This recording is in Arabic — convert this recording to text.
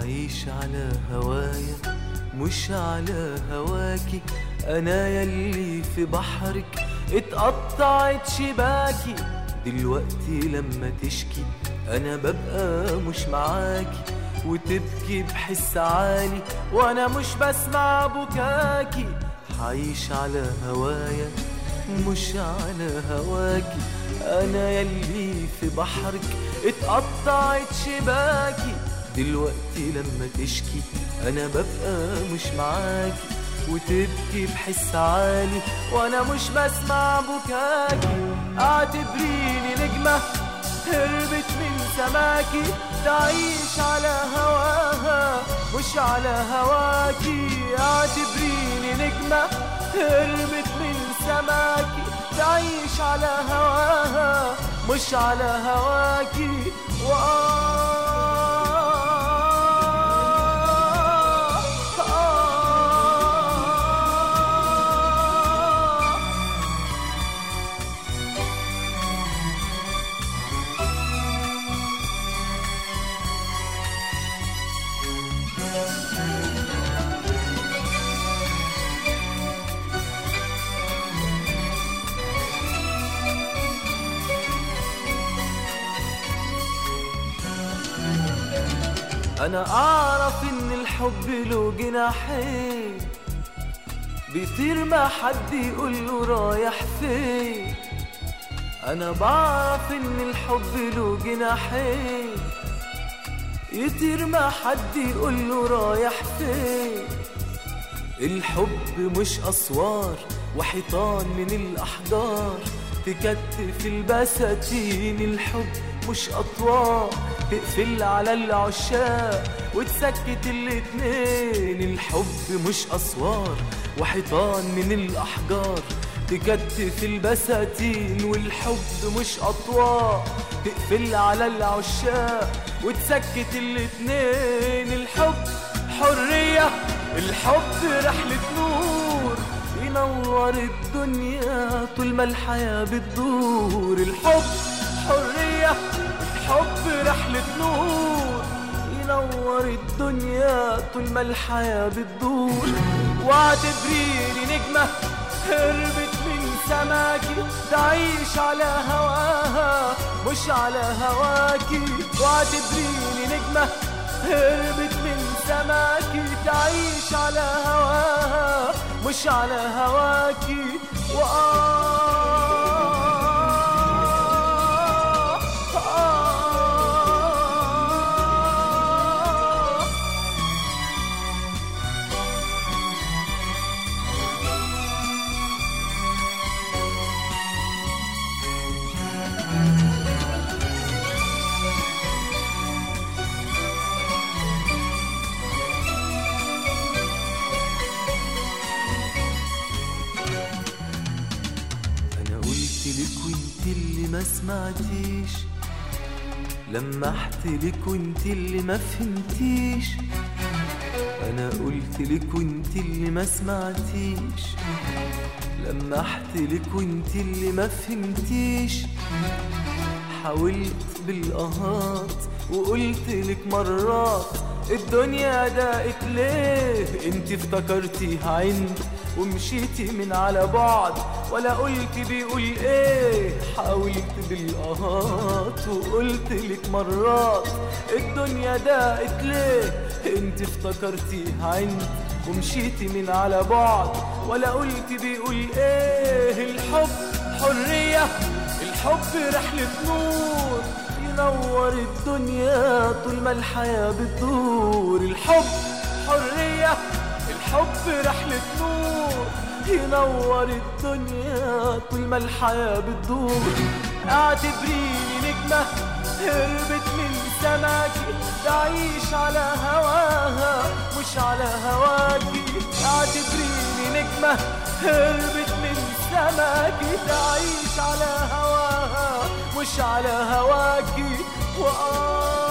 عايش على هوايا مش على هواكي، انا يلي في بحرك اتقطعت شباكي. دلوقتي لما تشكي انا ببقى مش معاكي، وتبكي بحس عالي وانا مش بسمع بكاكي. عايش على هوايا مش على هواكي، انا يلي في بحرك اتقطعت شباكي. دلوقتي لما تشكي انا ببقى مش معاكي، وتبكي بحس عالي وانا مش بسمع بكاكي. اعتبريني نجمة هربت من سماكي، تعيش على هواها مش على هواكي. اعتبريني نجمة هربت من سماكي، تعيش على هواها مش على هواكي. أنا أعرف إن الحب له جناحين، بيطير ما حد يقوله رايح فين. أنا بعرف إن الحب له جناحين، يطير ما حد يقوله رايح فين. الحب مش أسوار وحيطان من الأحجار تكتف البساتين. الحب مش أطوار تقفل على العشاق وتسكت الاتنين. الحب مش أسوار وحيطان من الأحجار تكتف البساتين. والحب مش أطوار تقفل على العشاق وتسكت الاتنين. الحب حرية، الحب رحلة نور ينور الدنيا طول ما الحياة بتدور. الحب حرية، الحب رحلة نور ينور الدنيا طول ما الحياة بتدور. واعتبريني نجمة هربت من سماكي، تعيش على هواها مش على هواكي. واعتبريني نجمة هربت من سماكي، تعيش على هواها مش على هواكي. اللي ما سمعتيش، لمحتلك وانت اللي ما فهمتيش. انا قلتلك وانت اللي ما سمعتيش، لمحتلك وانت اللي ما فهمتيش. حاولت بالقهات وقلتلك مرات الدنيا ضاقت ليه. انت افتكرتيها عند ومشيتي من على بعد، ولا قلت بيقول ايه. حاولت بالقهات وقلتلك مرات الدنيا ضاقت ليه. انت افتكرتيها عند ومشيتي من على بعد، ولا قلت بيقول ايه. الحب حرية، الحب رحلة نور ينور الدنيا طول ما الحياة بتدور. الحب حرية، الحب رحلة نور ينور الدنيا طول ما الحياة بتدور. اعتبريني نجمة هربت من سماكي، تعيش على هواها مش على هواكي. اعتبريني نجمة هربت من سماكي، تعيش على هواها مش على هواكي.